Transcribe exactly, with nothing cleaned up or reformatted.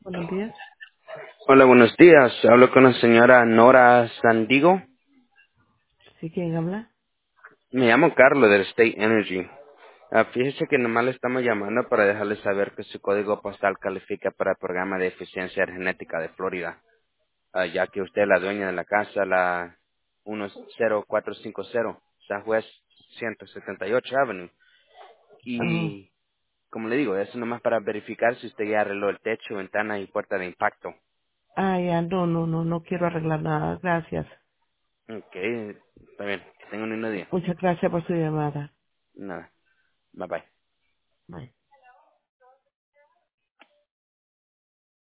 Buenos días. Hola, buenos días. Hablo con la señora Nora Sandigo. ¿Sí quién habla? Me llamo Carlos del State Energy. Ah, fíjese que nomás le estamos llamando para dejarle saber que su código postal califica para el programa de eficiencia energética de Florida, Ah, ya que usted es la dueña de la casa, la uno cero cuatro cinco cero Southwest ciento setenta y ocho Avenue. Oh. Y, como le digo, eso nomás para verificar si usted ya arregló el techo, ventana y puerta de impacto. Ah, ya, no, no, no, no quiero arreglar nada. Gracias. Ok, está bien. Que tenga un lindo día. Muchas gracias por su llamada. Nada. Bye bye. Bye.